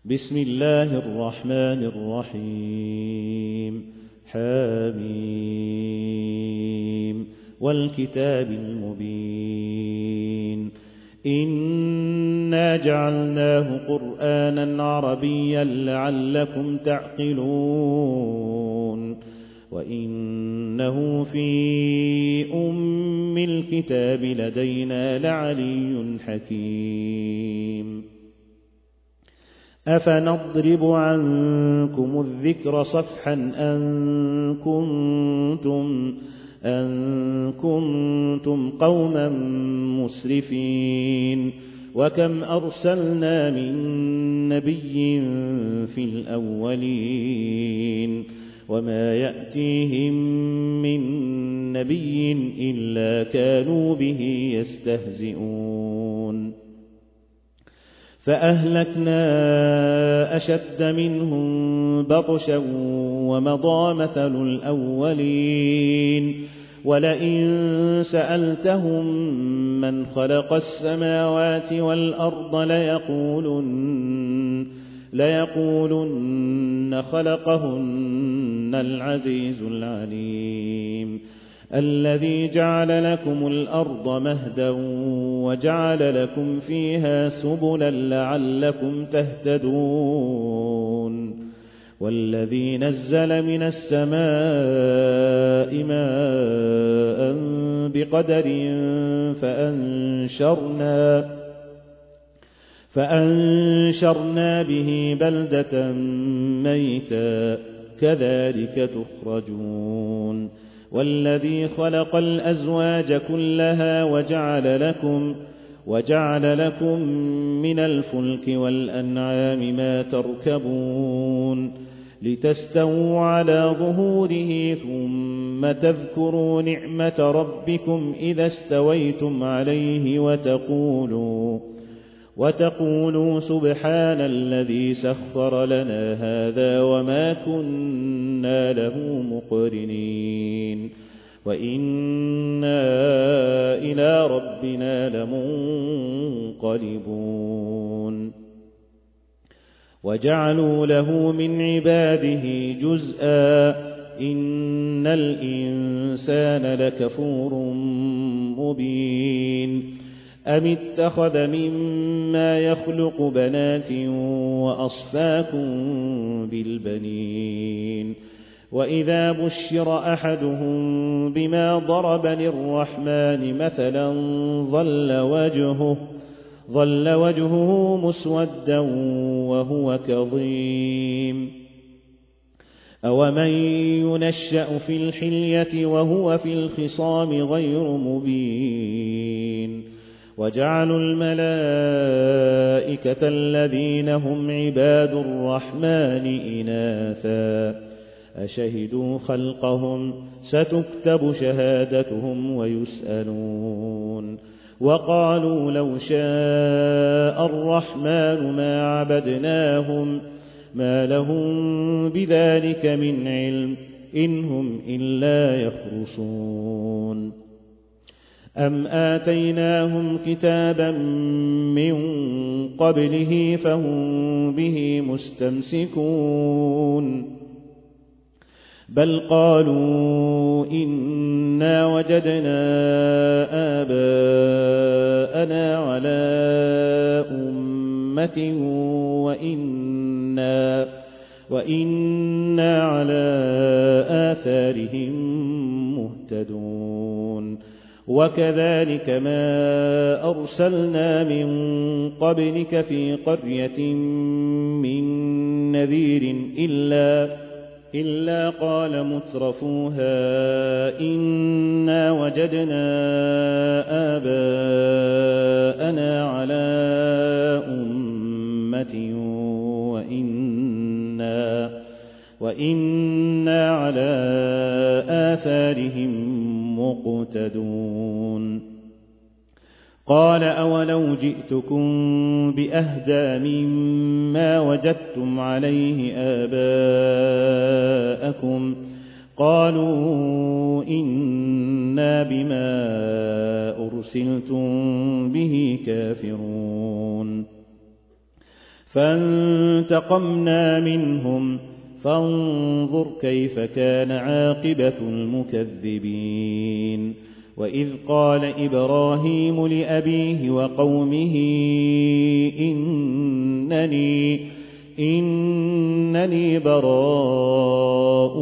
بسم الله الرحمن الرحيم. حميم والكتاب المبين. إنا جعلناه قرآنا عربيا لعلكم تعقلون وإنه في أم الكتاب لدينا لعلي حكيم. أفنضرب عنكم الذكر صفحا أن كنتم قوما مسرفين. وكم أرسلنا من نبي في الأولين وما يأتيهم من نبي إلا كانوا به يستهزئون. فأهلكنا أشد منهم بطشا ومضى مثل الأولين. ولئن سألتهم من خلق السماوات والأرض ليقولن خلقهن العزيز العليم الذي جعل لكم الأرض مهدا وجعل لكم فيها سبلا لعلكم تهتدون. والذي نزل من السماء ماء بقدر فأنشرنا به بلدة ميتا كذلك تخرجون. والذي خلق الأزواج كلها وجعل لكم من الفلك والأنعام ما تركبون لتستووا على ظهوره ثم تذكروا نعمة ربكم إذا استويتم عليه وتقولوا سبحان الذي سخر لنا هذا وما كنا له مقرنين وإنا إلى ربنا لمنقلبون. وجعلوا له من عباده جزءا إن الإنسان لكفور مبين. أم اتخذ مما يخلق بنات وأصفاكم بالبنين. وإذا بشر أحدهم بما ضرب للرحمن مثلا ظل وجهه مسودا وهو كظيم. أومن ينشأ في الحلية وهو في الخصام غير مبين. وجعلوا الملائكة الذين هم عباد الرحمن إناثا أشهدوا خلقهم ستكتب شهادتهم ويسألون. وقالوا لو شاء الرحمن ما عبدناهم ما لهم بذلك من علم إن هم إلا يخرصون. أم آتيناهم كتابا من قبله فهم به مستمسكون بل قالوا إنا وجدنا آباءنا على أمة وإنا على آثارهم مهتدون. وكذلك ما أرسلنا من قبلك في قرية من نذير إلا قال مترفوها إنا وجدنا آباءنا على أمة وإنا على آثارهم مقتدون. قال أولو جئتكم بأهدى مما وجدتم عليه آباءكم قالوا إنا بما أرسلتم به كافرون. فانتقمنا منهم فانظر كيف كان عاقبة المكذبين. وإذ قال إبراهيم لأبيه وقومه إنني براء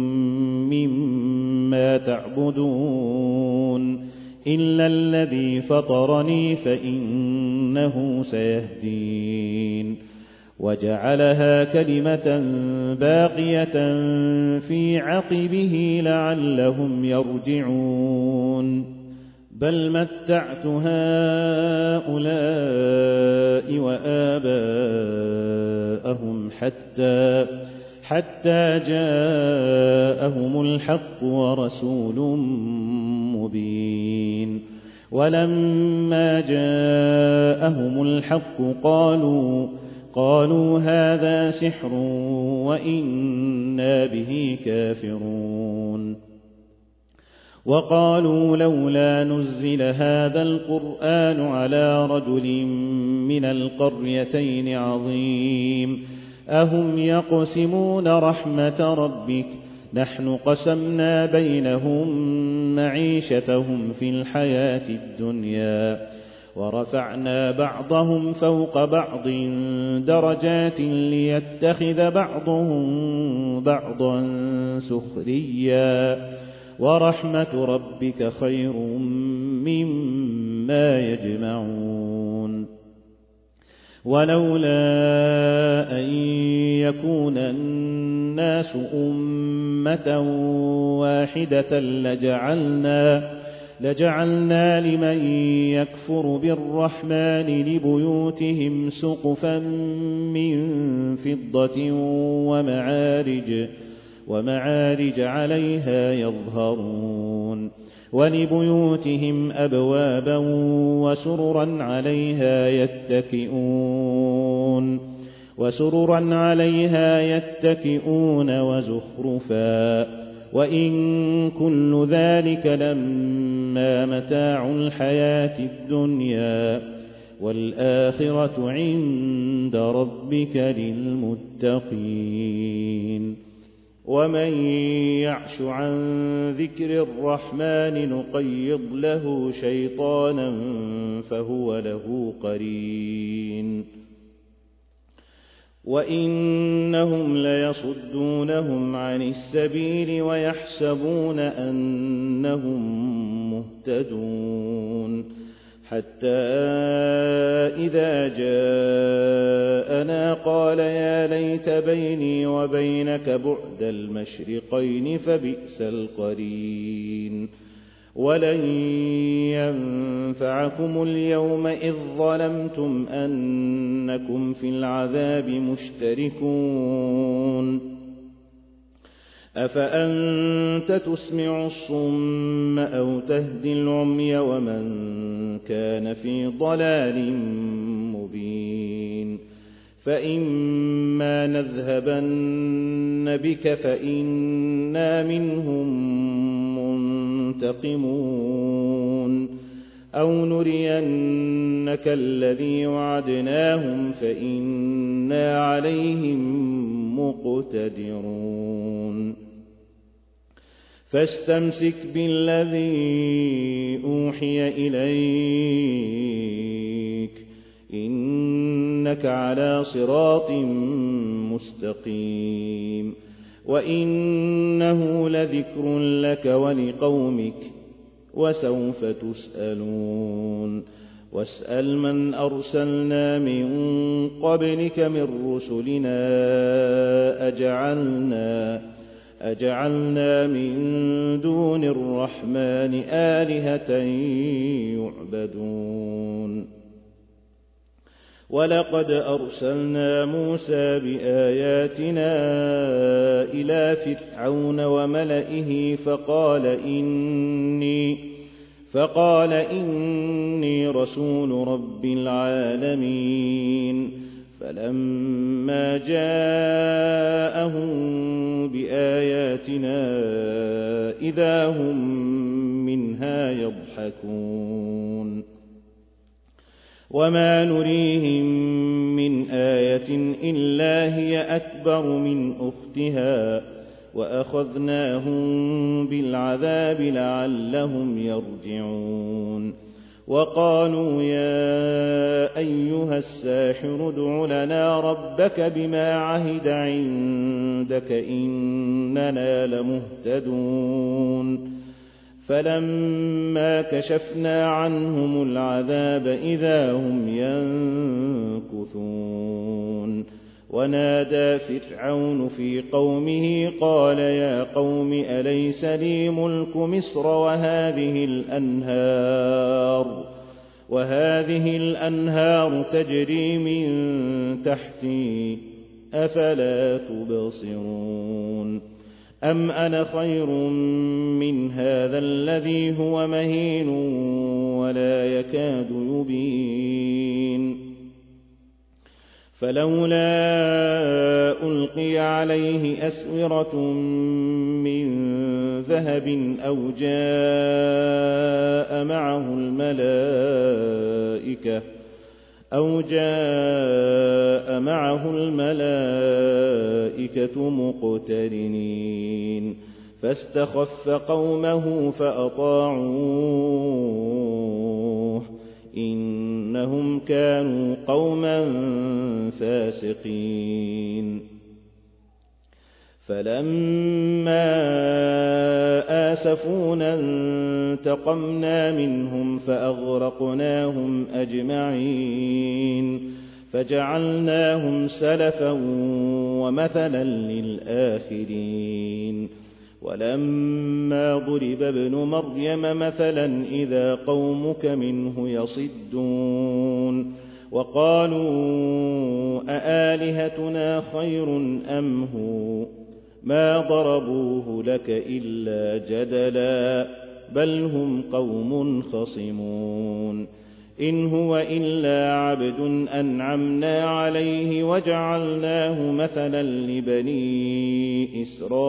مما تعبدون إلا الذي فطرني فإنه سيهدين. وجعلها كلمة باقية في عقبه لعلهم يرجعون. بل متعت هؤلاء وآباءهم حتى جاءهم الحق ورسول مبين. ولما جاءهم الحق قالوا هذا سحر وإنا به كافرون. وقالوا لولا نزل هذا القرآن على رجل من القريتين عظيم أهم يقسمون رحمة ربك نحن قسمنا بينهم معيشتهم في الحياة الدنيا ورفعنا بعضهم فوق بعض درجات ليتخذ بعضهم بعضا سخريا ورحمة ربك خير مما يجمعون. ولولا أن يكون الناس أمة واحدة لجعلنا لمن يكفر بالرحمن لبيوتهم سقفا من فضة ومعارج عليها يظهرون ولبيوتهم أبوابا وسررا عليها يتكئون وزخرفا وإن كل ذلك لما متاع الحياة الدنيا والآخرة عند ربك للمتقين. ومن يعش عن ذكر الرحمن نقيض له شيطانا فهو له قرين وإنهم ليصدونهم عن السبيل ويحسبون أنهم مهتدون حتى إذا جاءنا قال يا ليت بيني وبينك بعد المشرقين فبئس القرين. ولن ينفعكم اليوم إذ ظلمتم أنكم في العذاب مشتركون. أفأنت تسمع الصم أو تهدي العمي ومن كان في ضلال مبين. فإما نذهبن بك فإنا منهم منتقمون أو نرينك الذي وعدناهم فإنا عليهم مقتدرون. فاستمسك بالذي أوحي إليك إنك على صراط مستقيم وإنه لذكر لك ولقومك وسوف تسألون. واسأل من أرسلنا من قبلك من رسلنا أجعلنا من دون الرحمن آلهة يعبدون. ولقد أرسلنا موسى بآياتنا إلى فرعون وملئه فقال إني رسول رب العالمين. فلما جاءهم بآياتنا إذا هم منها يضحكون. وما نريهم من آية إلا هي أكبر من أختها وأخذناهم بالعذاب لعلهم يرجعون وقالوا يا أيها الساحر ادع لنا ربك بما عهد عندك إننا لمهتدون فلما كشفنا عنهم العذاب إذا هم ينكثون ونادى فرعون في قومه قال يا قوم أليس لي ملك مصر وهذه الأنهار تجري من تحتي أفلا تبصرون أم أنا خير من هذا الذي هو مهين ولا يكاد يبين فلولا ألقي عليه أسورة من ذهب أو جاء معه الملائكة مقترنين فاستخف قومه فأطاعوه إنهم كانوا قوما فاسقين فلما آسفونا انتقمنا منهم فأغرقناهم أجمعين فجعلناهم سلفا ومثلا للآخرين ولما ضرب ابن مريم مثلا إذا قومك منه يصدون وقالوا أآلهتنا خير أم هو ما ضربوه لك إلا جدلا بل هم قوم خصمون إن هو إلا عبد أنعمنا عليه وجعلناه مثلا لبني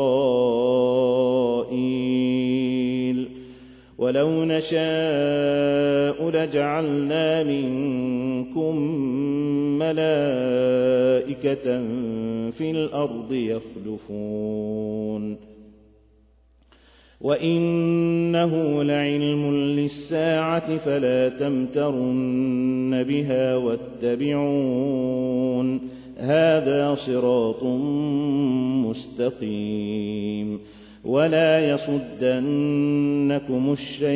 إسرائيل ولو نشاء لجعلنا منكم ملائكة في الأرض يخلفون وإنه لعلم للساعة فلا تمترن بها واتبعون هذا صراط مستقيم ولا يصدنكم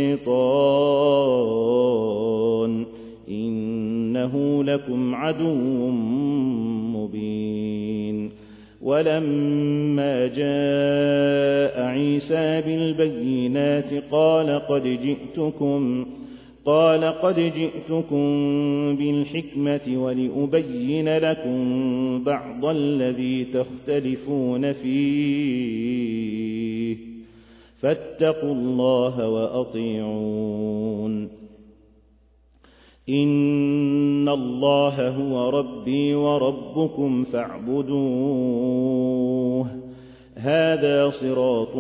الشيطان إنه لكم عدو مبين ولما جاء عيسى بالبينات قال قد جئتكم بالحكمة ولأبين لكم بعض الذي تختلفون فيه فاتقوا الله وأطيعون إن الله هو ربي وربكم فاعبدوه هذا صراط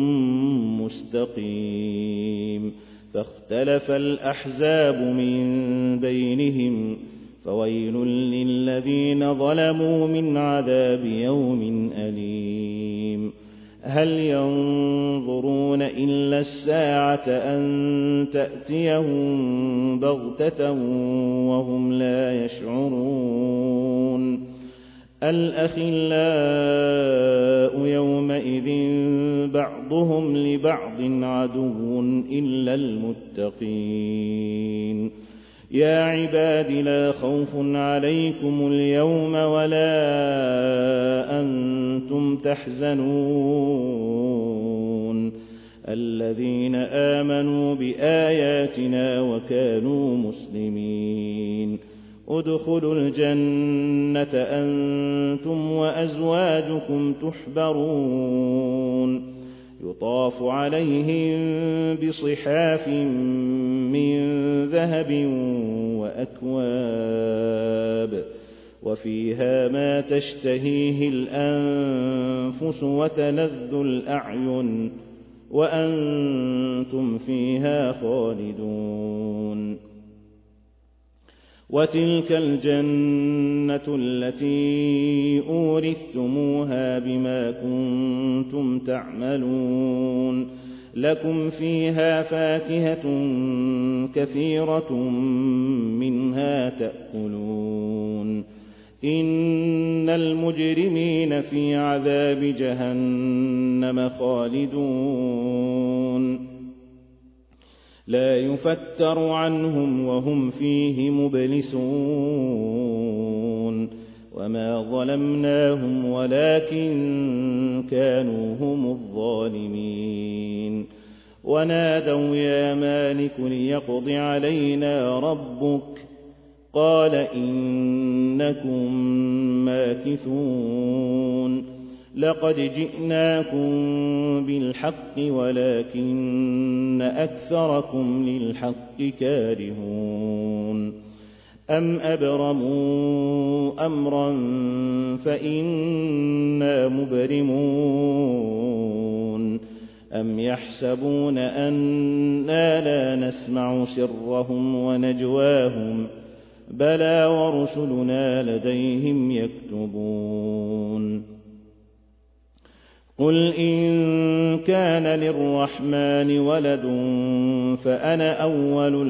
مستقيم فاختلف الأحزاب من بينهم فويل للذين ظلموا من عذاب يوم أليم هل ينظرون إلا الساعة أن تأتيهم بغتة وهم لا يشعرون الأخلاء يومئذ بعضهم لبعض عدو إلا المتقين يا عباد لا خوف عليكم اليوم ولا أنتم تحزنون الذين آمنوا بآياتنا وكانوا مسلمين ادخلوا الجنة أنتم وأزواجكم تحبرون يطاف عليهم بصحاف من ذهب وأكواب وفيها ما تشتهيه الأنفس وتلذ الأعين وأنتم فيها خالدون وتلك الجنة التي أورثتموها بما كنتم تعملون لكم فيها فاكهة كثيرة منها تأكلون إن المجرمين في عذاب جهنم خالدون لا يفتر عنهم وهم فيه مبلسون وما ظلمناهم ولكن كانوا هم الظالمين ونادوا يا مالك ليقض علينا ربك قال إنكم ماكثون لقد جئناكم بالحق ولكن أكثركم للحق كارهون أم أبرموا أمرا فإنا مبرمون أم يحسبون أنا لا نسمع سرهم ونجواهم بلى ورسلنا لديهم يكتبون قل إن كان للرحمن ولد فأنا أول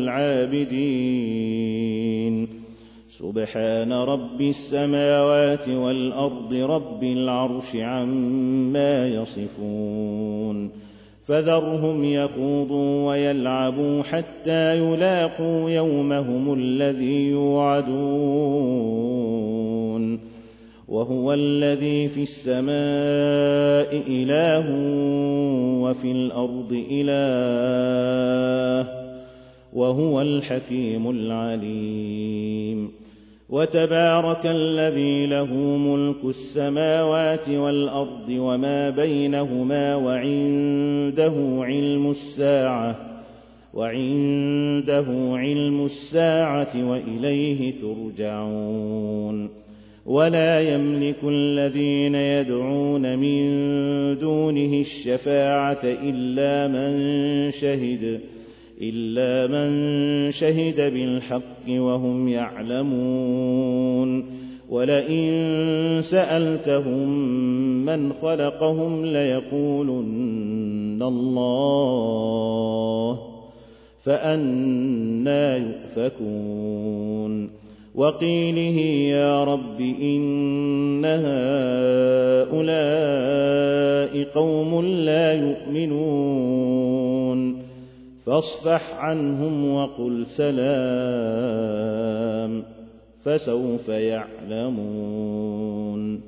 العابدين سبحان رب السماوات والأرض رب العرش عما يصفون فذرهم يخوضوا ويلعبوا حتى يلاقوا يومهم الذي يوعدون وهو الذي في السماء إله وفي الأرض إله وهو الحكيم العليم وتبارك الذي له ملك السماوات والأرض وما بينهما وعنده علم الساعة وإليه ترجعون ولا يملك الذين يدعون من دونه الشفاعة إلا من شهد بالحق وهم يعلمون ولئن سألتهم من خلقهم ليقولن الله فأنى يؤفكون وقيله يا رب إن هؤلاء قوم لا يؤمنون فاصفح عنهم وقل سلام فسوف يعلمون